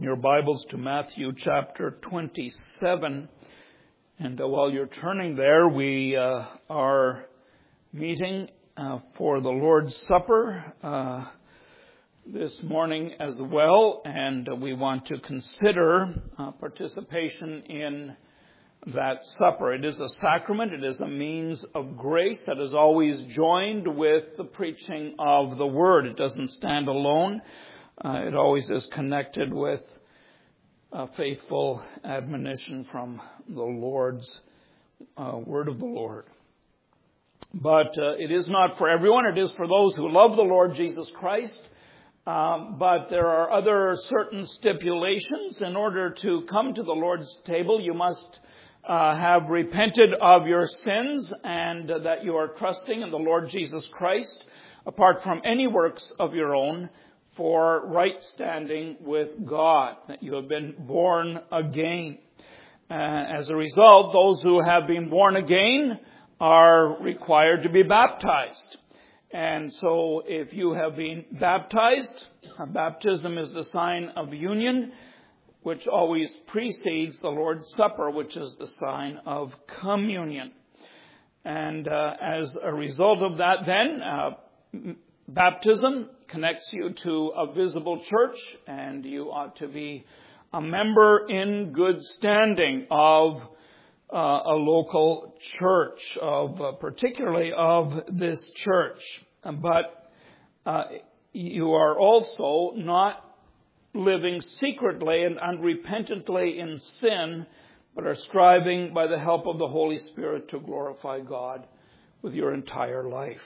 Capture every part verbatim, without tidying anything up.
Your Bibles to Matthew chapter twenty-seven. And uh, while you're turning there, we uh, are meeting uh, for the Lord's Supper uh, this morning as well. And uh, we want to consider uh, participation in that supper. It is a sacrament. It is a means of grace that is always joined with the preaching of the Word. It doesn't stand alone. Uh, it always is connected with a faithful admonition from the Lord's uh, word of the Lord. But uh, it is not for everyone. It is for those who love the Lord Jesus Christ. Um, but there are other certain stipulations. In order to come to the Lord's table, you must uh, have repented of your sins and uh, that you are trusting in the Lord Jesus Christ, apart from any works of your own, for right standing with God, that you have been born again. Uh, as a result, those who have been born again are required to be baptized. And so if you have been baptized, baptism is the sign of union, which always precedes the Lord's Supper, which is the sign of communion. And uh, as a result of that then, uh, baptism connects you to a visible church, and you ought to be a member in good standing of uh, a local church, of uh, particularly of this church. But uh, you are also not living secretly and unrepentantly in sin, but are striving by the help of the Holy Spirit to glorify God with your entire life.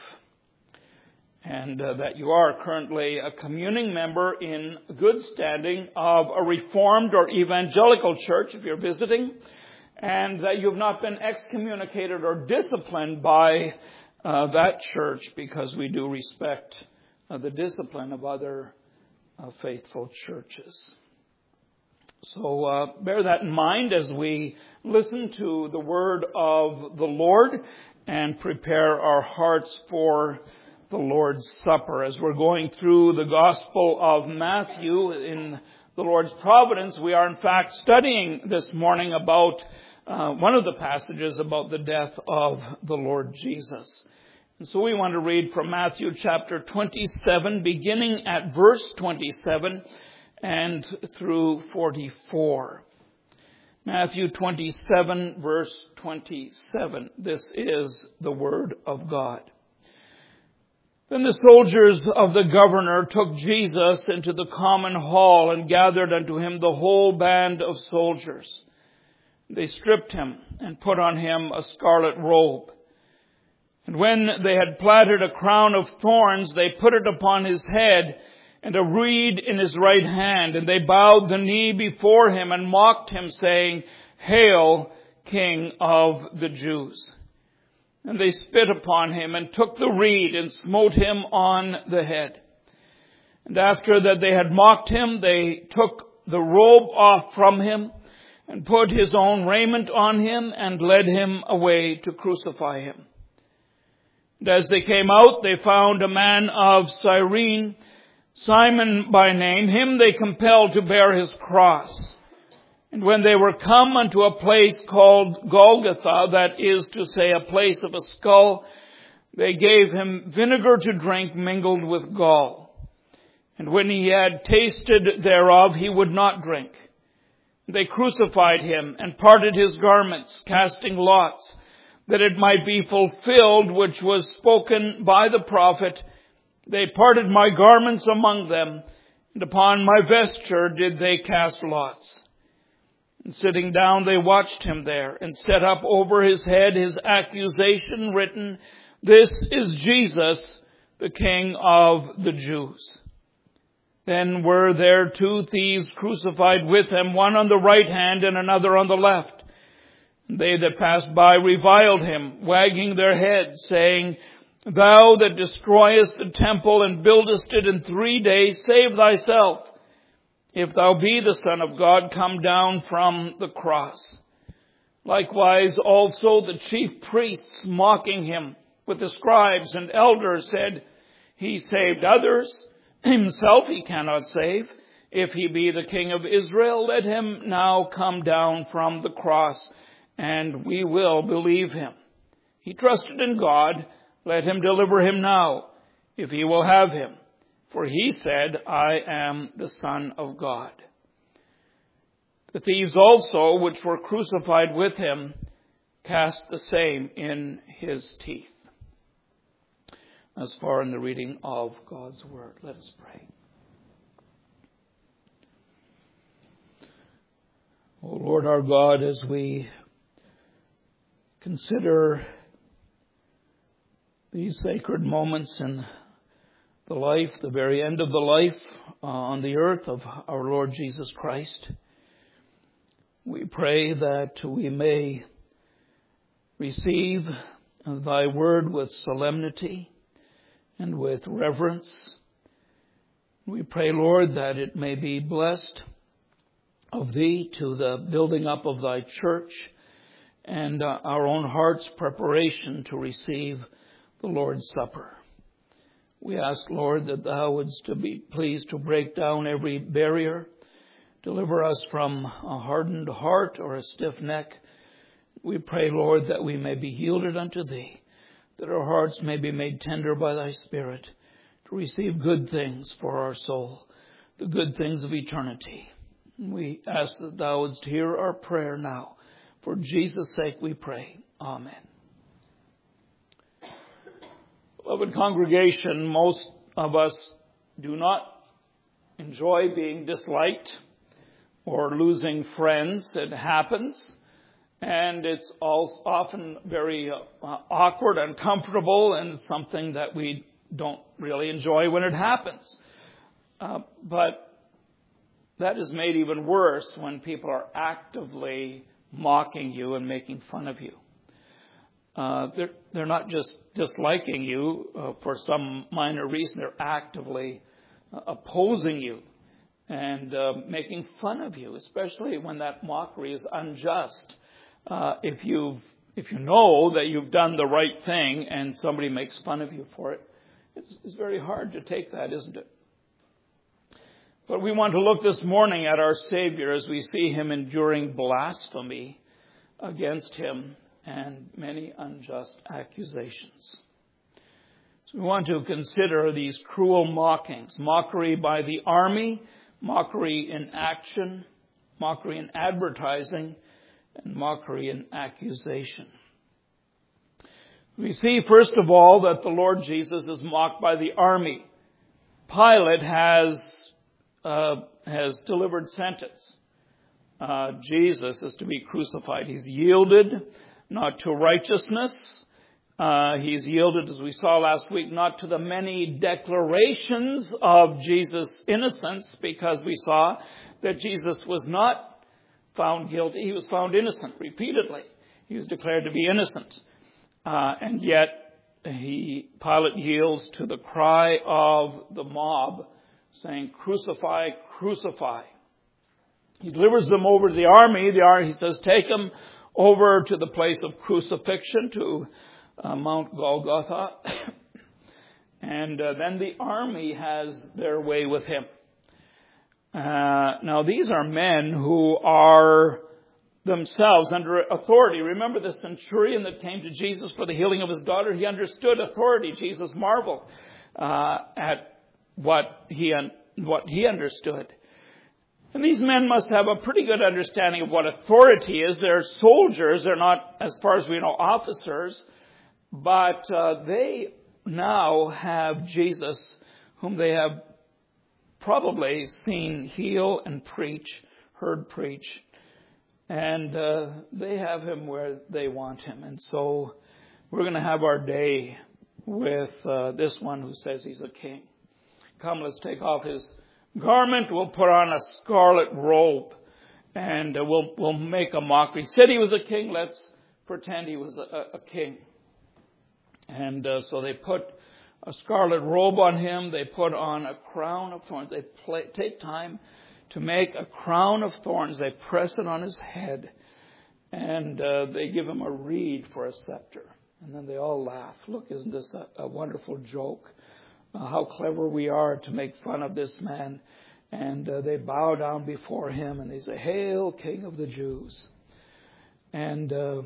And uh, that you are currently a communing member in good standing of a Reformed or Evangelical church if you're visiting, and that you have not been excommunicated or disciplined by uh, that church, because we do respect uh, the discipline of other uh, faithful churches. So uh, bear that in mind as we listen to the word of the Lord and prepare our hearts for the Lord's Supper. As we're going through the Gospel of Matthew in the Lord's providence, we are in fact studying this morning about uh, one of the passages about the death of the Lord Jesus. And so we want to read from Matthew chapter twenty-seven, beginning at verse twenty-seven and through forty-four. Matthew twenty-seven, verse twenty-seven. This is the word of God. Then the soldiers of the governor took Jesus into the common hall and gathered unto him the whole band of soldiers. They stripped him and put on him a scarlet robe. And when they had platted a crown of thorns, they put it upon his head and a reed in his right hand. And they bowed the knee before him and mocked him, saying, Hail, King of the Jews. And they spit upon him and took the reed and smote him on the head. And after that they had mocked him, they took the robe off from him and put his own raiment on him and led him away to crucify him. And as they came out, they found a man of Cyrene, Simon by name. Him they compelled to bear his cross. And when they were come unto a place called Golgotha, that is to say, a place of a skull, they gave him vinegar to drink mingled with gall. And when he had tasted thereof, he would not drink. They crucified him and parted his garments, casting lots, that it might be fulfilled which was spoken by the prophet, They parted my garments among them, and upon my vesture did they cast lots. And sitting down, they watched him there, and set up over his head his accusation written, This is Jesus, the King of the Jews. Then were there two thieves crucified with him, one on the right hand and another on the left. And they that passed by reviled him, wagging their heads, saying, Thou that destroyest the temple and buildest it in three days, save thyself. If thou be the Son of God, come down from the cross. Likewise also the chief priests, mocking him with the scribes and elders, said, He saved others, himself he cannot save. If he be the King of Israel, let him now come down from the cross, and we will believe him. He trusted in God. Let him deliver him now, if he will have him. For he said, I am the Son of God. The thieves also, which were crucified with him, cast the same in his teeth. As far in the reading of God's word, let us pray. O Lord our God, as we consider these sacred moments in the life, the very end of the life uh, on the earth of our Lord Jesus Christ, we pray that we may receive thy word with solemnity and with reverence. We pray, Lord, that it may be blessed of thee to the building up of thy church and uh, our own heart's preparation to receive the Lord's Supper. We ask, Lord, that thou wouldst to be pleased to break down every barrier, deliver us from a hardened heart or a stiff neck. We pray, Lord, that we may be yielded unto thee, that our hearts may be made tender by thy Spirit to receive good things for our soul, the good things of eternity. We ask that thou wouldst hear our prayer now. For Jesus' sake we pray. Amen. Beloved congregation, most of us do not enjoy being disliked or losing friends. It happens. And it's all often very uh, awkward, uncomfortable, and something that we don't really enjoy when it happens. Uh, but that is made even worse when people are actively mocking you and making fun of you. Uh, they're, they're not just disliking you uh, for some minor reason. They're actively uh, opposing you and uh, making fun of you, especially when that mockery is unjust. Uh, if you if you know that you've done the right thing and somebody makes fun of you for it, it's, it's very hard to take that, isn't it? But we want to look this morning at our Savior as we see him enduring blasphemy against him and many unjust accusations. So we want to consider these cruel mockings, mockery by the army, mockery in action, mockery in advertising, and mockery and accusation. We see, first of all, that the Lord Jesus is mocked by the army. Pilate has uh, has delivered sentence. Uh, Jesus is to be crucified. He's yielded not to righteousness. Uh, he's yielded, as we saw last week, not to the many declarations of Jesus' innocence, because we saw that Jesus was not found guilty. He was found innocent repeatedly. He was declared to be innocent. Uh, and yet he, Pilate yields to the cry of the mob saying, crucify, crucify. He delivers them over to the army. The army, he says, take them over to the place of crucifixion, to uh, Mount Golgotha. and uh, then the army has their way with him. Uh, now, these are men who are themselves under authority. Remember the centurion that came to Jesus for the healing of his daughter? He understood authority. Jesus marveled uh, at what he un- what he understood. And these men must have a pretty good understanding of what authority is. They're soldiers. They're not, as far as we know, officers. But uh, they now have Jesus, whom they have probably seen heal and preach, heard preach. And uh, they have him where they want him. And so we're going to have our day with uh, this one who says he's a king. Come, let's take off his garment. We'll put on a scarlet robe. And uh, we'll we'll make a mockery. He said he was a king. Let's pretend he was a, a king. And uh, so they put a scarlet robe on him. They put on a crown of thorns. They play, take time to make a crown of thorns. They press it on his head. And uh, they give him a reed for a scepter. And then they all laugh. Look, isn't this a, a wonderful joke? Uh, how clever we are to make fun of this man And uh, they bow down before him and they say, "Hail, King of the Jews." And uh,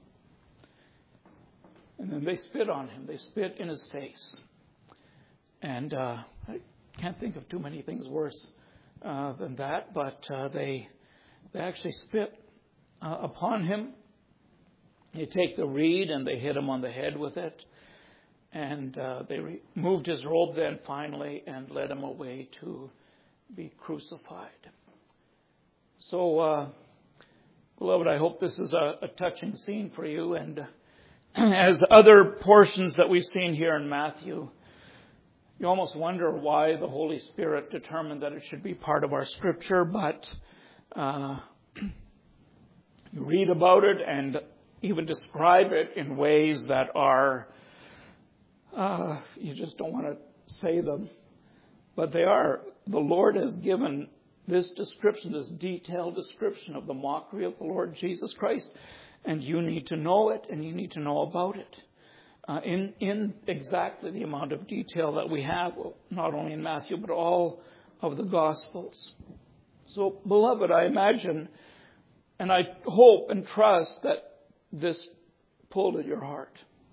and then they spit on him. They spit in his face. And uh, I can't think of too many things worse uh, than that, but uh, they they actually spit uh, upon him. They take the reed and they hit him on the head with it. And uh, they removed his robe then finally and led him away to be crucified. So, uh, beloved, I hope this is a, a touching scene for you. And as other portions that we've seen here in Matthew, you almost wonder why the Holy Spirit determined that it should be part of our Scripture. But uh, you read about it and even describe it in ways that are, uh, you just don't want to say them. But they are. The Lord has given this description, this detailed description of the mockery of the Lord Jesus Christ. And you need to know it, and you need to know about it. Uh, in, in exactly the amount of detail that we have, well, not only in Matthew, but all of the Gospels. So, beloved, I imagine, and I hope and trust that this pulled at your heart.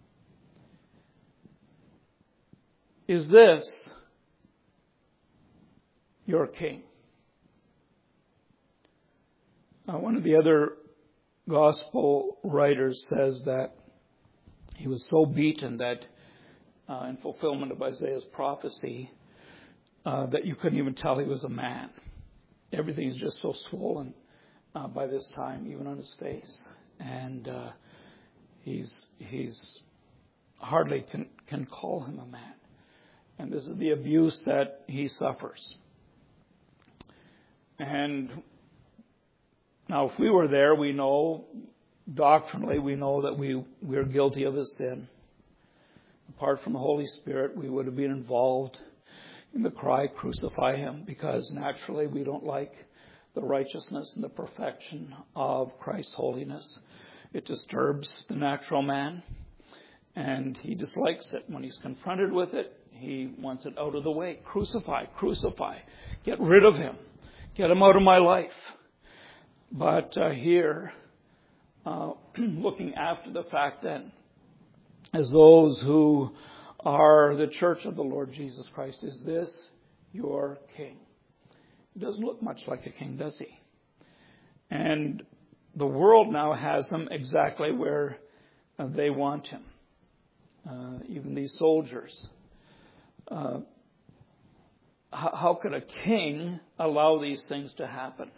Is this your king? Uh, one of the other gospel writers says that he was so beaten that uh, in fulfillment of Isaiah's prophecy uh, that you couldn't even tell he was a man. Everything's just so swollen uh, by this time, even on his face. And uh, he's he's hardly can, can call him a man. And this is the abuse that he suffers. And now, if we were there, we know, doctrinally, we know that we, we are guilty of his sin. Apart from the Holy Spirit, we would have been involved in the cry, "Crucify him," because naturally we don't like the righteousness and the perfection of Christ's holiness. It disturbs the natural man, and he dislikes it. When he's confronted with it, he wants it out of the way. Crucify, crucify. Get rid of him. Get him out of my life. But uh, here, uh, looking after the fact that as those who are the church of the Lord Jesus Christ, is this your king? He doesn't look much like a king, does he? And the world now has him exactly where uh, they want him. Uh, even these soldiers. Uh, how, how could a king allow these things to happen?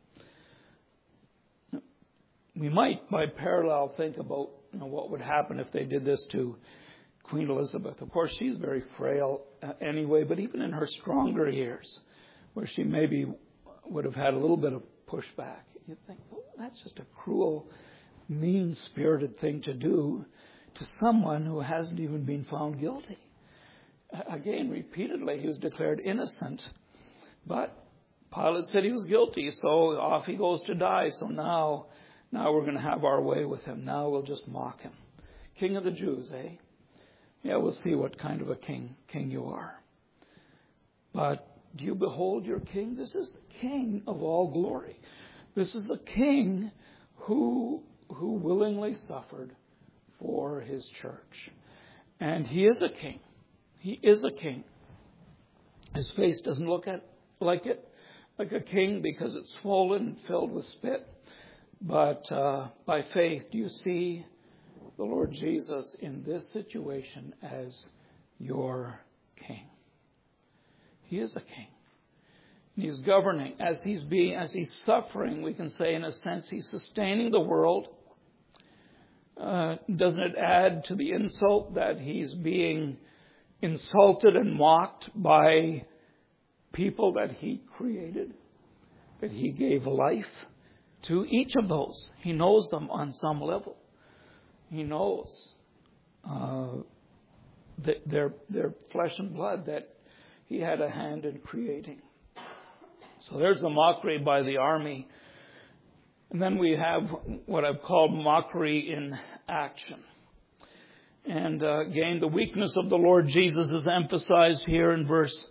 We might, by parallel, think about you know, what would happen if they did this to Queen Elizabeth. Of course, she's very frail uh, anyway, but even in her stronger years, where she maybe would have had a little bit of pushback, you think, well, that's just a cruel, mean-spirited thing to do to someone who hasn't even been found guilty. Again, repeatedly, he was declared innocent, but Pilate said he was guilty, so off he goes to die. So now, now we're going to have our way with him. Now we'll just mock him. King of the Jews, eh? Yeah, we'll see what kind of a king, king you are. But do you behold your king? This is the King of all glory. This is the King who, who willingly suffered for his church. And he is a king. He is a king. His face doesn't look at, like it, like a king because it's swollen and filled with spit. But uh, by faith, do you see the Lord Jesus in this situation as your king? He is a king. And he's governing. As he's being, as he's suffering, we can say in a sense, he's sustaining the world. Uh, doesn't it add to the insult that he's being insulted and mocked by people that he created, that he gave life to? Each of those, he knows them on some level. He knows uh, that they're, they're flesh and blood that he had a hand in creating. So there's the mockery by the army. And then we have what I've called mockery in action. And uh, again, the weakness of the Lord Jesus is emphasized here in verse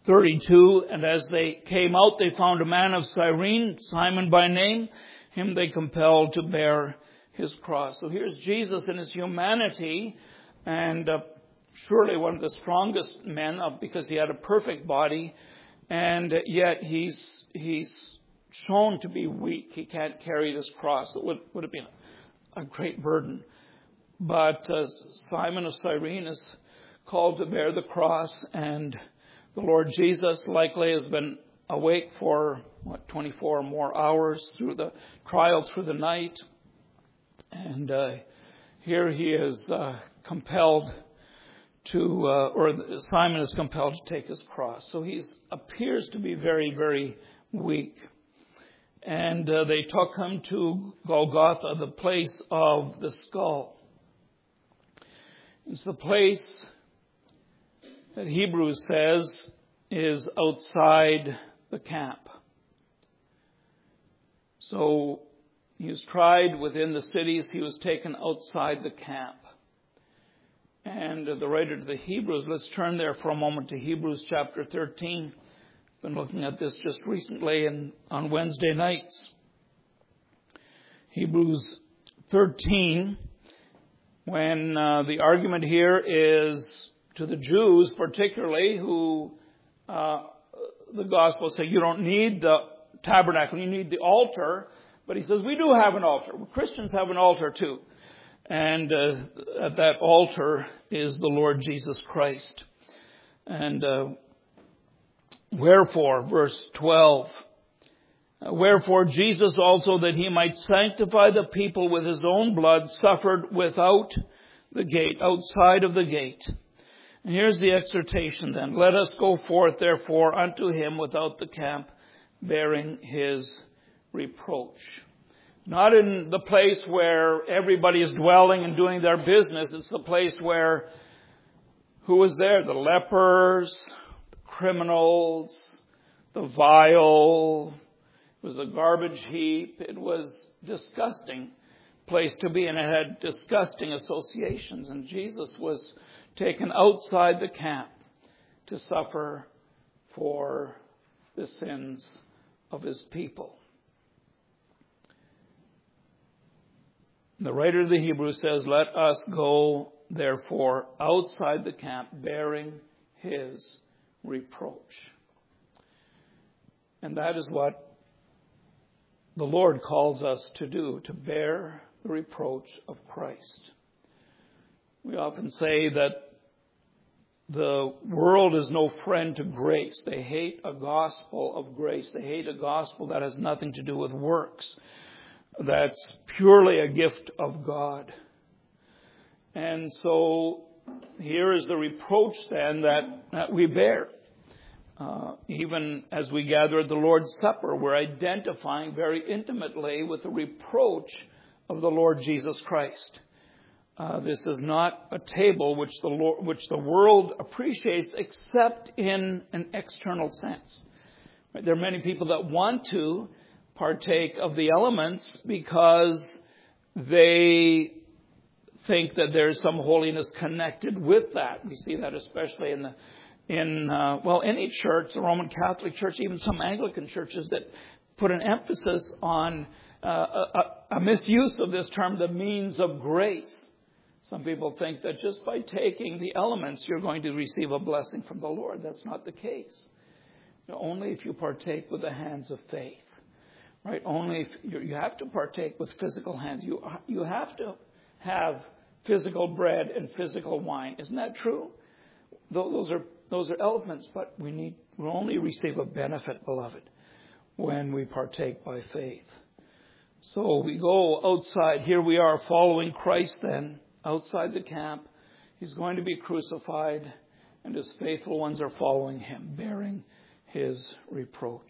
thirty-two, and as they came out, they found a man of Cyrene, Simon by name. Him they compelled to bear his cross. So here's Jesus in his humanity, and uh, surely one of the strongest men, uh, because he had a perfect body, and yet he's he's shown to be weak. He can't carry this cross. It would, would have been a great burden. But uh, Simon of Cyrene is called to bear the cross, and the Lord Jesus likely has been awake for, what, twenty-four or more hours through the trial, through the night. And uh, here he is uh, compelled to, uh, or Simon is compelled to take his cross. So he appears to be very, very weak. And uh, they took him to Golgotha, the place of the skull. It's the place that Hebrews says is outside the camp. So he was tried within the cities. He was taken outside the camp. And the writer to the Hebrews, let's turn there for a moment to Hebrews chapter thirteen. Been looking at this just recently and on Wednesday nights. Hebrews thirteen, when uh, the argument here is to the Jews particularly, who uh, the gospel say you don't need the tabernacle, you need the altar. But he says we do have an altar. Christians have an altar too. And uh, at that altar is the Lord Jesus Christ. And uh, wherefore, verse twelve, wherefore Jesus also, that he might sanctify the people with his own blood, suffered without the gate, outside of the gate. And here's the exhortation then. Let us go forth, therefore, unto him without the camp, bearing his reproach. Not in the place where everybody is dwelling and doing their business. It's the place where, who was there? The lepers, the criminals, the vile. It was a garbage heap. It was a disgusting place to be, and it had disgusting associations. And Jesus was taken outside the camp to suffer for the sins of his people. The writer of the Hebrews says, let us go, therefore, outside the camp, bearing his reproach. And that is what the Lord calls us to do, to bear the reproach of Christ. We often say that the world is no friend to grace. They hate a gospel of grace. They hate a gospel that has nothing to do with works. That's purely a gift of God. And so here is the reproach then that, that we bear. Uh, even as we gather at the Lord's Supper, we're identifying very intimately with the reproach of the Lord Jesus Christ. Uh, this is not a table which the Lord, which the world appreciates except in an external sense. Right? There are many people that want to partake of the elements because they think that there's some holiness connected with that. We see that especially in the in uh, well any church, the Roman Catholic Church, even some Anglican churches that put an emphasis on uh, a, a misuse of this term, the means of grace. Some people think that just by taking the elements, you're going to receive a blessing from the Lord. That's not the case. Only if you partake with the hands of faith. Right? Only if you, you have to partake with physical hands. You you have to have physical bread and physical wine. Isn't that true? Those are those are elements, but we need we only receive a benefit, beloved, when we partake by faith. So we go outside. Here we are following Christ then, outside the camp. He's going to be crucified, and his faithful ones are following him, bearing his reproach.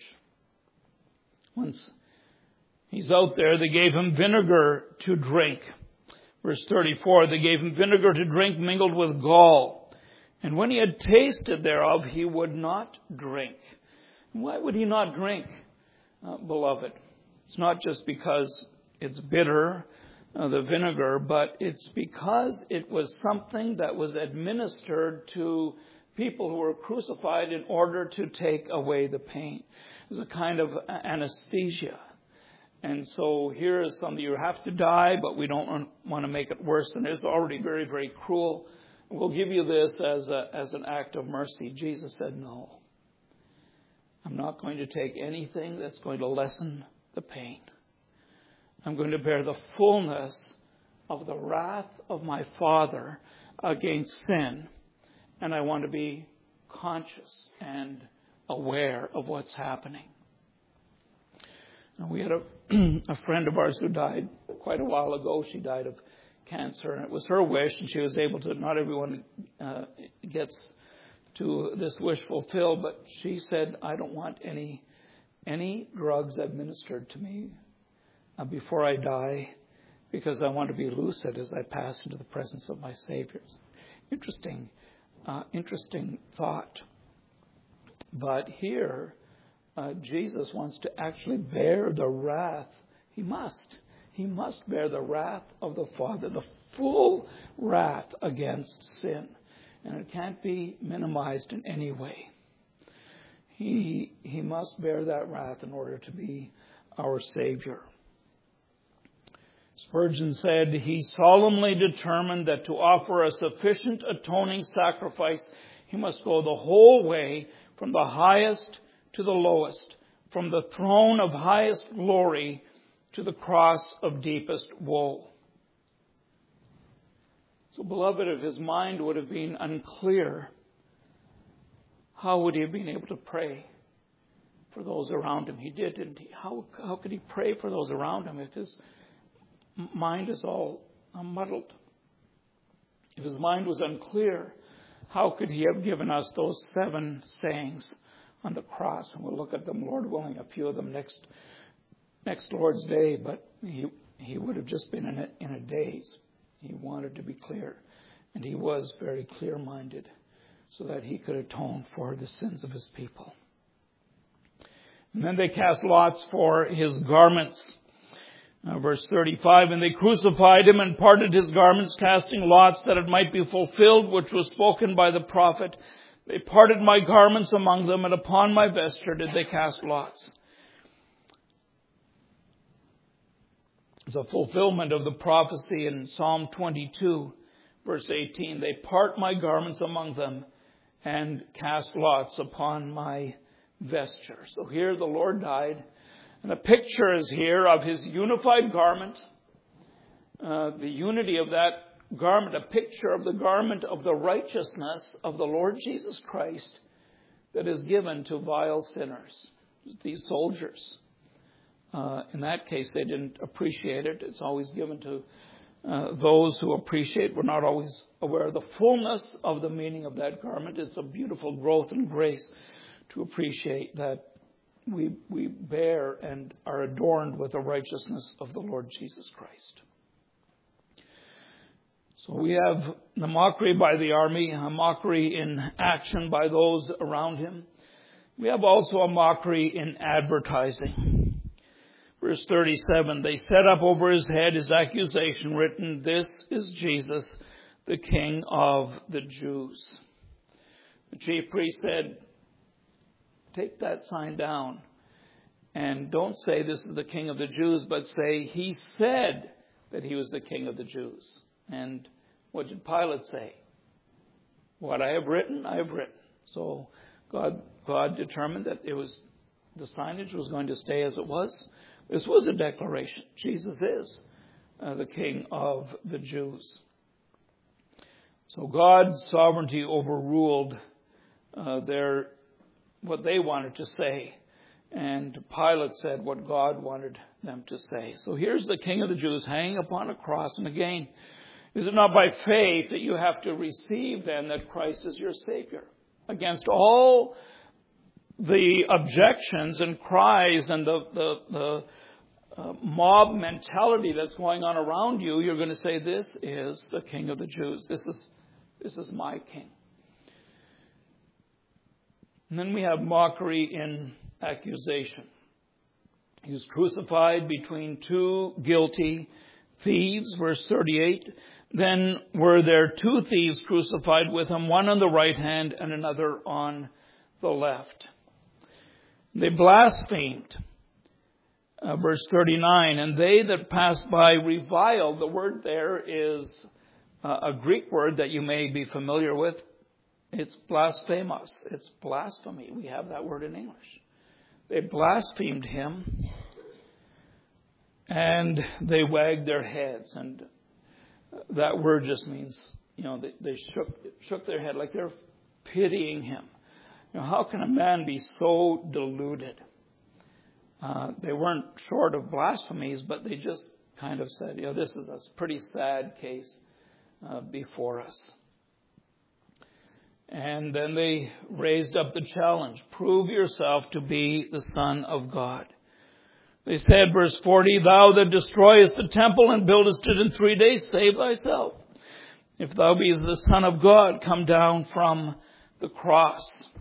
Once he's out there, they gave him vinegar to drink. Verse thirty-four, they gave him vinegar to drink mingled with gall. And when he had tasted thereof, he would not drink. Why would he not drink, uh, beloved? It's not just because it's bitter, uh, the vinegar, but it's because it was something that was administered to people who were crucified in order to take away the pain. It was a kind of anesthesia. And so here is something, you have to die, but we don't want to make it worse than it is already very, very cruel. We'll give you this as a, as an act of mercy. Jesus said, no. I'm not going to take anything that's going to lessen the pain. I'm going to bear the fullness of the wrath of my Father against sin. And I want to be conscious and aware of what's happening. Now, we had a, a friend of ours who died quite a while ago. She died of cancer, and it was her wish, and she was able to, not everyone uh, gets to this wish fulfilled, but she said, I don't want any any drugs administered to me uh, before I die, because I want to be lucid as I pass into the presence of my Savior. Interesting, uh, interesting thought. But here, uh, Jesus wants to actually bear the wrath. He must. He must bear the wrath of the Father, the full wrath against sin. And it can't be minimized in any way. He, he must bear that wrath in order to be our Savior. Spurgeon said, he solemnly determined that to offer a sufficient atoning sacrifice, he must go the whole way from the highest to the lowest, from the throne of highest glory to the cross of deepest woe. So, beloved, if his mind would have been unclear, how would he have been able to pray for those around him? He did, didn't he? How, how could he pray for those around him if his mind is all muddled? If his mind was unclear, how could he have given us those seven sayings on the cross? And we'll look at them, Lord willing, a few of them next next Lord's Day, but he he would have just been in a, in a daze. He wanted to be clear, and he was very clear-minded so that he could atone for the sins of his people. And then they cast lots for his garments. Uh, verse thirty-five, and they crucified him and parted his garments, casting lots that it might be fulfilled, which was spoken by the prophet. They parted my garments among them, and upon my vesture did they cast lots. It's a fulfillment of the prophecy in Psalm twenty-two, verse eighteen. They part my garments among them and cast lots upon my vesture. So here the Lord died. And the picture is here of his unified garment, uh, the unity of that garment, a picture of the garment of the righteousness of the Lord Jesus Christ that is given to vile sinners, these soldiers. Uh, in that case, they didn't appreciate it. It's always given to uh, those who appreciate. We're not always aware of the fullness of the meaning of that garment. It's a beautiful growth and grace to appreciate that we we bear and are adorned with the righteousness of the Lord Jesus Christ. So we have the mockery by the army, a mockery in action by those around him. We have also a mockery in advertising. Verse thirty-seven, they set up over his head his accusation written, this is Jesus, the King of the Jews. The chief priest said, take that sign down and don't say this is the King of the Jews, but say he said that he was the King of the Jews. And what did Pilate say? What I have written, I have written. So God, God determined that it was the signage was going to stay as it was. This was a declaration. Jesus is uh, the King of the Jews. So God's sovereignty overruled uh, their what they wanted to say. And Pilate said what God wanted them to say. So here's the King of the Jews hanging upon a cross. And again, is it not by faith that you have to receive then that Christ is your Savior? Against all the objections and cries and the, the, the uh, mob mentality that's going on around you, you're going to say, this is the King of the Jews. This is, this is my King. And then we have mockery in accusation. He was crucified between two guilty thieves, verse thirty-eight. Then were there two thieves crucified with him, one on the right hand and another on the left. They blasphemed. Uh, verse thirty-nine, and they that passed by reviled. The word there is uh, a Greek word that you may be familiar with. It's blasphemos. It's blasphemy. We have that word in English. They blasphemed him, and they wagged their heads. And that word just means, you know, they, they shook shook their head like they're pitying him. You know, how can a man be so deluded? Uh, they weren't short of blasphemies, but they just kind of said, you know, this is a pretty sad case uh, before us. And then they raised up the challenge, prove yourself to be the Son of God. They said, verse forty, thou that destroyest the temple and buildest it in three days, save thyself. If thou be the Son of God, come down from the cross.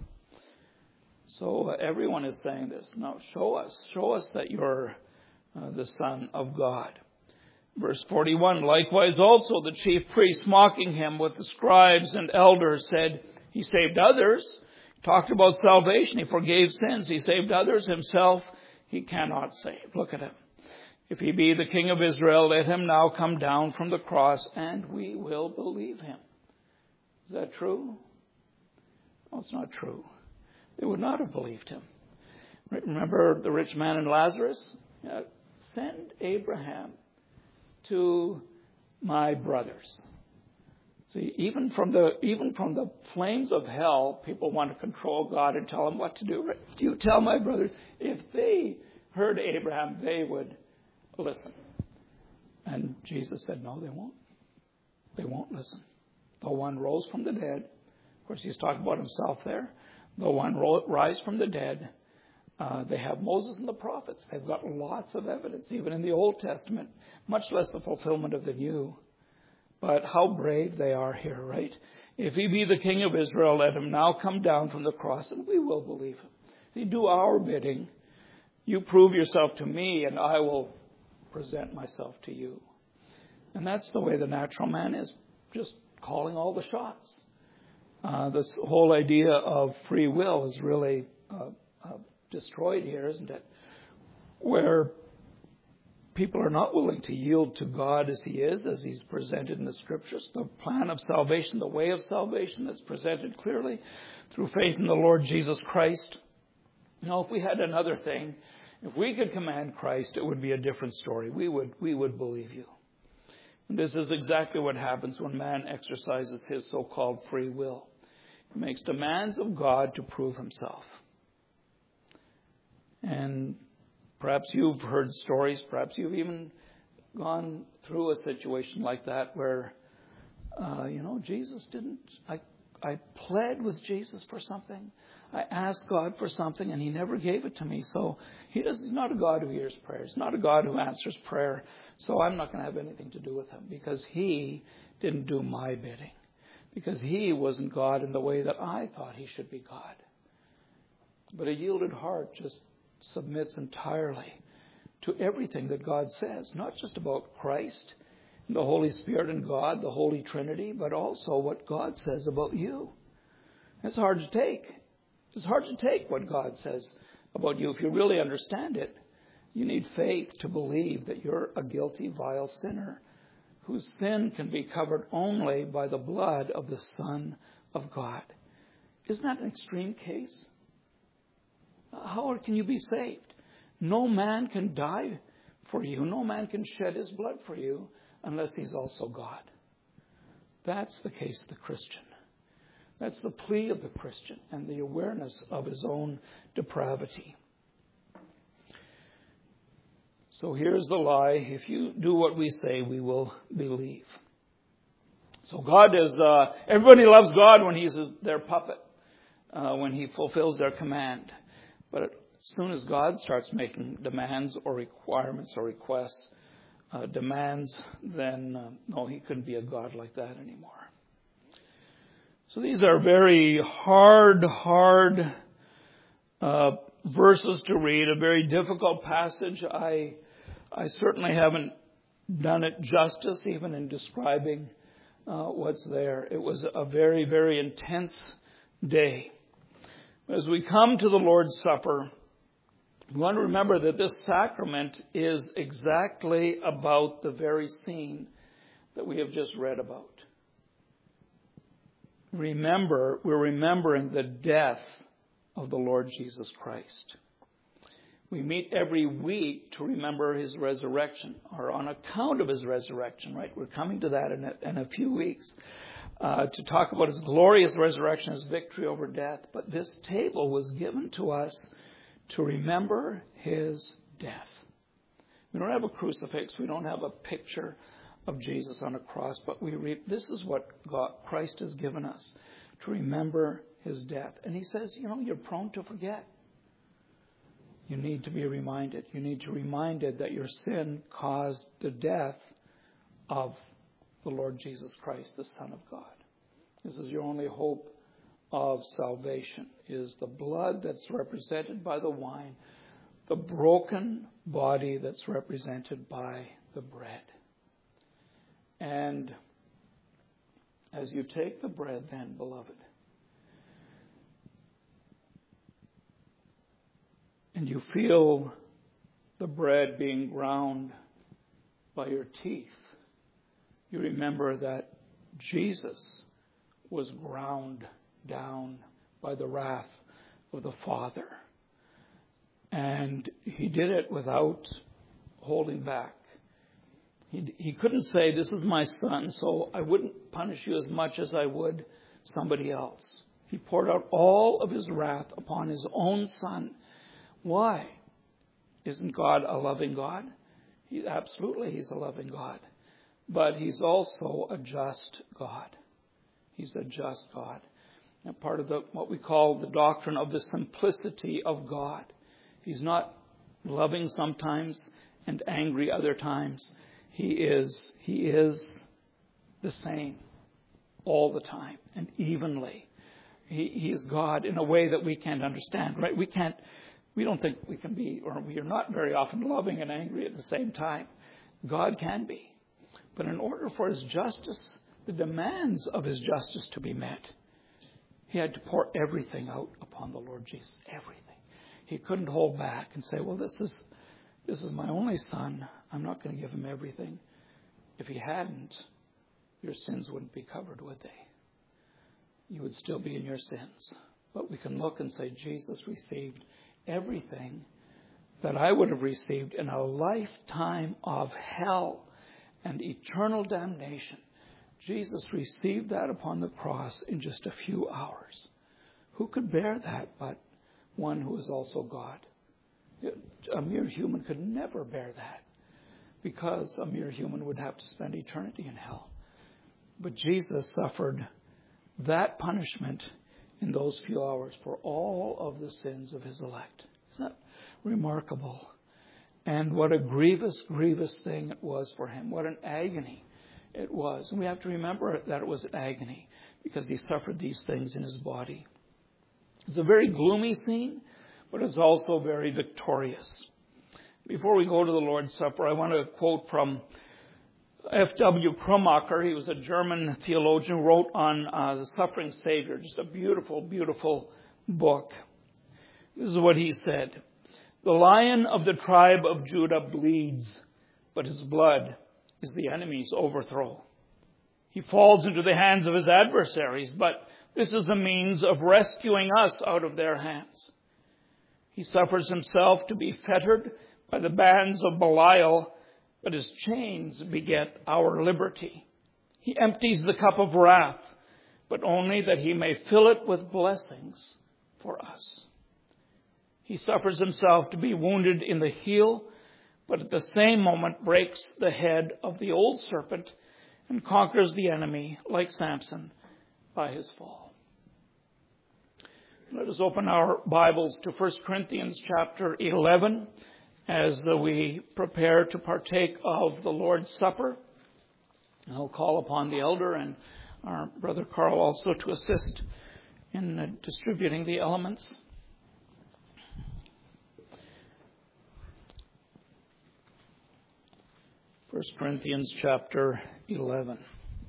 So uh, everyone is saying this. Now show us, show us that you're uh, the Son of God. Verse forty-one, likewise also the chief priests mocking him with the scribes and elders said, he saved others. He talked about salvation. He forgave sins. He saved others. Himself he cannot save. Look at him. If he be the King of Israel, let him now come down from the cross and we will believe him. Is that true? No, it's not true. They would not have believed him. Remember the rich man and Lazarus? Yeah, send Abraham to my brothers. See, even from the even from the flames of hell, people want to control God and tell him what to do. Do you tell my brothers? If they heard Abraham, they would listen. And Jesus said, no, they won't. They won't listen. The one rose from the dead. Of course, he's talking about himself there. The one rise from the dead. Uh, they have Moses and the prophets. They've got lots of evidence, even in the Old Testament, much less the fulfillment of the New. But how brave they are here, right? If he be the King of Israel, let him now come down from the cross and we will believe him. If you do our bidding, you prove yourself to me and I will present myself to you. And that's the way the natural man is, just calling all the shots. Uh, this whole idea of free will is really uh, uh, destroyed here, isn't it? Where people are not willing to yield to God as he is, as he's presented in the scriptures. The plan of salvation, the way of salvation that's presented clearly through faith in the Lord Jesus Christ. Now, if we had another thing, if we could command Christ, it would be a different story. We would, we would believe you. And this is exactly what happens when man exercises his so-called free will. He makes demands of God to prove himself. And perhaps you've heard stories, perhaps you've even gone through a situation like that where, uh, you know, Jesus didn't, I, I pled with Jesus for something. I asked God for something and he never gave it to me. So he does, he's not a God who hears prayers, not a God who answers prayer. So I'm not going to have anything to do with him because he didn't do my bidding. Because he wasn't God in the way that I thought he should be God. But a yielded heart just submits entirely to everything that God says, not just about Christ, the Holy Spirit and God, the Holy Trinity, but also what God says about you. It's hard to take. It's hard to take what God says about you. If you really understand it, you need faith to believe that you're a guilty, vile sinner whose sin can be covered only by the blood of the Son of God. Isn't that an extreme case? How can you be saved? No man can die for you. No man can shed his blood for you unless he's also God. That's the case of the Christian. That's the plea of the Christian and the awareness of his own depravity. So here's the lie. If you do what we say, we will believe. So God is, uh, everybody loves God when he's their puppet, uh, when he fulfills their command. But as soon as God starts making demands or requirements or requests, uh, demands, then uh, no, he couldn't be a God like that anymore. So these are very hard, hard uh, verses to read, a very difficult passage. I I certainly haven't done it justice, even in describing uh, what's there. It was a very, very intense day. As we come to the Lord's Supper, we want to remember that this sacrament is exactly about the very scene that we have just read about. Remember, we're remembering the death of the Lord Jesus Christ. We meet every week to remember his resurrection, or on account of his resurrection, right? We're coming to that in a, in a few weeks, uh, to talk about his glorious resurrection, his victory over death. But this table was given to us to remember his death. We don't have a crucifix. We don't have a picture of Jesus on a cross, but we re- this is what God, Christ has given us, to remember his death. And he says, you know, you're prone to forget. You need to be reminded. You need to be reminded that your sin caused the death of the Lord Jesus Christ, the Son of God. This is your only hope of salvation, is the blood that's represented by the wine, the broken body that's represented by the bread. And as you take the bread then, beloved, and you feel the bread being ground by your teeth, you remember that Jesus was ground down by the wrath of the Father. And he did it without holding back. He, he couldn't say, this is my son, so I wouldn't punish you as much as I would somebody else. He poured out all of his wrath upon his own son. Why? Isn't God a loving God? He, absolutely, he's a loving God. But he's also a just God. He's a just God. And part of the what we call the doctrine of the simplicity of God. He's not loving sometimes and angry other times. He is, he is the same all the time and evenly. He, he is God in a way that we can't understand, right? We can't, we don't think we can be, or we are not very often loving and angry at the same time. God can be. But in order for his justice, the demands of his justice to be met, he had to pour everything out upon the Lord Jesus. Everything. He couldn't hold back and say, well, this is this is my only son. I'm not going to give him everything. If he hadn't, your sins wouldn't be covered, would they? You would still be in your sins. But we can look and say, Jesus received everything that I would have received in a lifetime of hell and eternal damnation. Jesus received that upon the cross in just a few hours. Who could bear that but one who is also God? A mere human could never bear that, because a mere human would have to spend eternity in hell. But Jesus suffered that punishment in those few hours for all of the sins of his elect. Isn't that remarkable? And what a grievous, grievous thing it was for him. What an agony it was. And we have to remember that it was an agony because he suffered these things in his body. It's a very gloomy scene, but it's also very victorious. Before we go to the Lord's Supper, I want to quote from F W Krummacher. He was a German theologian who wrote on uh, the suffering Savior. Just a beautiful, beautiful book. This is what he said. The Lion of the tribe of Judah bleeds, but his blood is the enemy's overthrow. He falls into the hands of his adversaries, but this is a means of rescuing us out of their hands. He suffers himself to be fettered by the bands of Belial, but his chains beget our liberty. He empties the cup of wrath, but only that he may fill it with blessings for us. He suffers himself to be wounded in the heel, but at the same moment breaks the head of the old serpent and conquers the enemy, like Samson, by his fall. Let us open our Bibles to First Corinthians chapter eleven as we prepare to partake of the Lord's Supper. I'll call upon the elder and our brother Carl also to assist in distributing the elements. First Corinthians chapter eleven.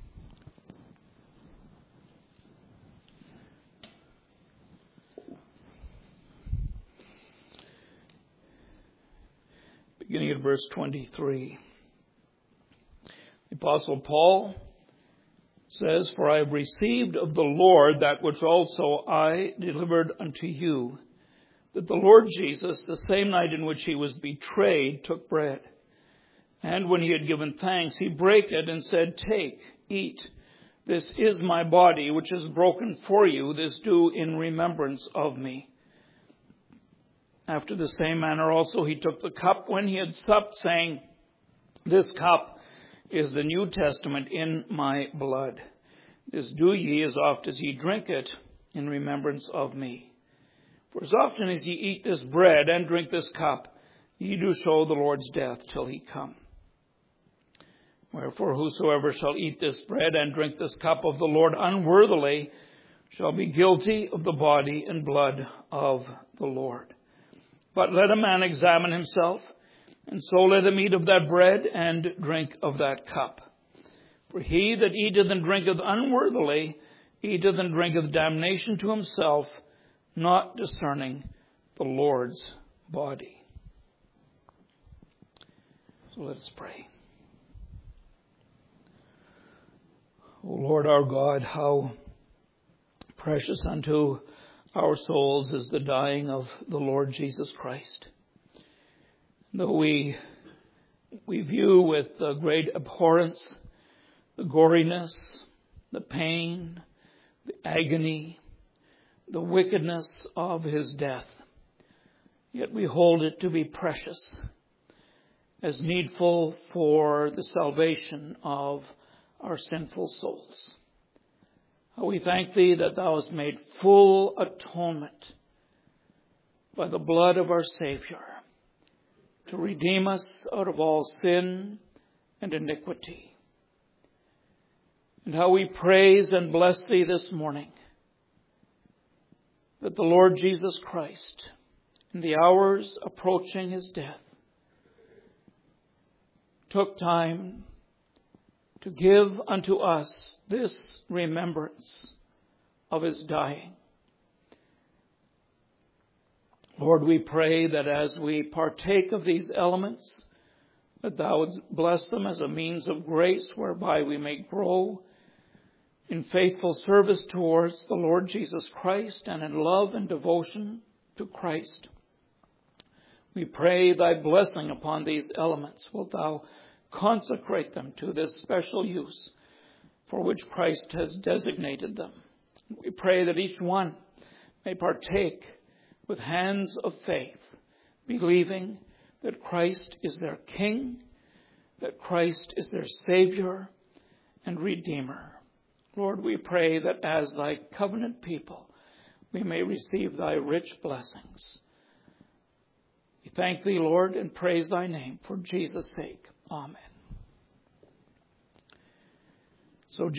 Beginning at verse twenty-three. The Apostle Paul says, "For I have received of the Lord that which also I delivered unto you, that the Lord Jesus, the same night in which he was betrayed, took bread. And when he had given thanks, he brake it and said, Take, eat. This is my body, which is broken for you. This do in remembrance of me. After the same manner also he took the cup when he had supped, saying, This cup is the New Testament in my blood. This do ye as oft as ye drink it in remembrance of me. For as often as ye eat this bread and drink this cup, ye do show the Lord's death till he come. Wherefore whosoever shall eat this bread and drink this cup of the Lord unworthily shall be guilty of the body and blood of the Lord. But let a man examine himself, and so let him eat of that bread and drink of that cup. For he that eateth and drinketh unworthily eateth and drinketh damnation to himself, not discerning the Lord's body." So let us pray. O Lord our God, how precious unto our souls is the dying of the Lord Jesus Christ. Though we, we view with uh, great abhorrence the goriness, the pain, the agony, the wickedness of his death, yet we hold it to be precious, as needful for the salvation of our sinful souls. We thank thee that thou hast made full atonement by the blood of our Savior to redeem us out of all sin and iniquity. And how we praise and bless thee this morning that the Lord Jesus Christ, in the hours approaching his death, took time to give unto us this remembrance of his dying. Lord, we pray that as we partake of these elements, that thou wouldst bless them as a means of grace whereby we may grow in faithful service towards the Lord Jesus Christ and in love and devotion to Christ. We pray thy blessing upon these elements. Wilt thou consecrate them to this special use for which Christ has designated them. We pray that each one may partake with hands of faith, believing that Christ is their King, that Christ is their Savior and Redeemer. Lord, we pray that as thy covenant people, we may receive thy rich blessings. We thank thee, Lord, and praise thy name for Jesus' sake. Amen. So